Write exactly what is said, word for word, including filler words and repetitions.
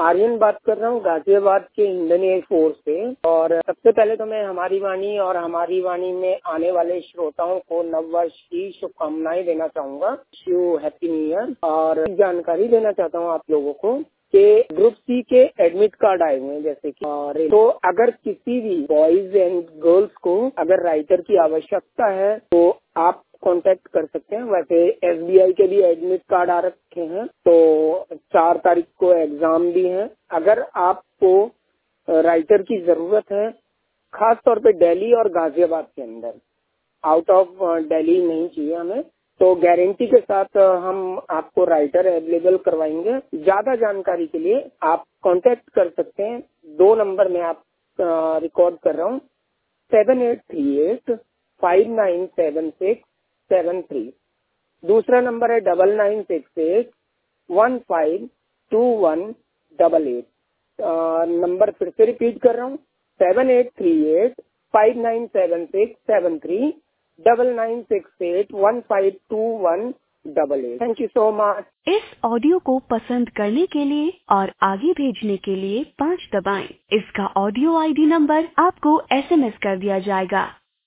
आर्यन बात कर रहा हूँ गाजियाबाद के इंडियन एयर फोर्स से। और सबसे पहले तो मैं हमारी वाणी और हमारी वाणी में आने वाले श्रोताओं को नव वर्ष की शुभकामनाएं देना चाहूंगा। You happy new year. और जानकारी देना चाहता हूँ आप लोगों को कि ग्रुप सी के एडमिट कार्ड आए हुए हैं जैसे कि, और तो अगर किसी भी बॉयज एंड गर्ल्स को अगर राइटर की आवश्यकता है तो आप कांटेक्ट कर सकते हैं। वैसे एसबीआई के भी एडमिट कार्ड आ रखे हैं, तो चार तारीख को एग्जाम भी है। अगर आपको राइटर की जरूरत है, खास तौर पे दिल्ली और गाजियाबाद के अंदर, आउट ऑफ दिल्ली नहीं चाहिए हमें, तो गारंटी के साथ हम आपको राइटर अवेलेबल करवाएंगे। ज्यादा जानकारी के लिए आप कांटेक्ट कर सकते हैं। दो नंबर में आप रिकॉर्ड कर रहा हूँ, seven eight three eight five nine seven six seven three. दूसरा नंबर है double nine six eight one five two one double eight. नंबर फिर से रिपीट कर रहा हूँ, seven eight three eight five nine seven six seven three, double nine six eight one five two one double eight. Thank you so much. इस audio को पसंद करने के लिए और आगे भेजने के लिए पाँच दबाएं। इसका ऑडियो आईडी नंबर आपको एसएमएस कर दिया जाएगा।